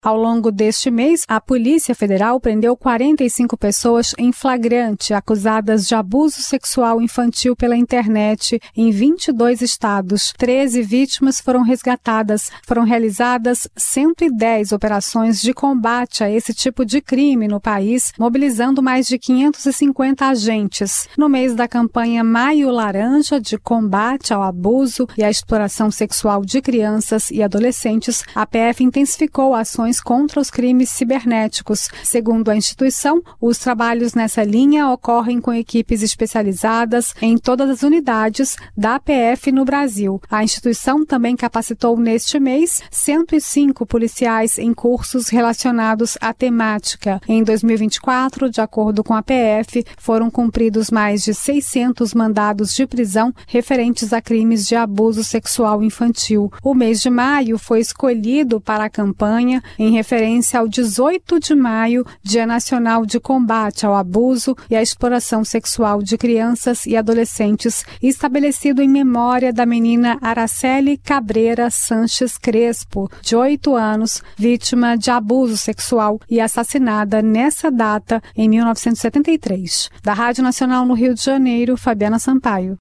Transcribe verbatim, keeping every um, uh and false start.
Ao longo deste mês, a Polícia Federal prendeu quarenta e cinco pessoas em flagrante acusadas de abuso sexual infantil pela internet em vinte e dois estados. treze vítimas foram resgatadas. Foram realizadas cento e dez operações de combate a esse tipo de crime no país, mobilizando mais de quinhentos e cinquenta agentes. No mês da campanha Maio Laranja de combate ao abuso e à exploração sexual de crianças e adolescentes, a P F intensificou ações contra os crimes cibernéticos. Segundo a instituição, os trabalhos nessa linha ocorrem com equipes especializadas em todas as unidades da P F no Brasil. A instituição também capacitou neste mês cento e cinco policiais em cursos relacionados à temática. Em dois mil e vinte e quatro, de acordo com a P F, foram cumpridos mais de seiscentos mandados de prisão referentes a crimes de abuso sexual infantil. O mês de maio foi escolhido para a campanha em referência ao dezoito de maio, Dia Nacional de Combate ao Abuso e à Exploração Sexual de Crianças e Adolescentes, estabelecido em memória da menina Araceli Cabreira Sanches Crespo, de oito anos, vítima de abuso sexual e assassinada nessa data em mil novecentos e setenta e três. Da Rádio Nacional no Rio de Janeiro, Fabiana Sampaio.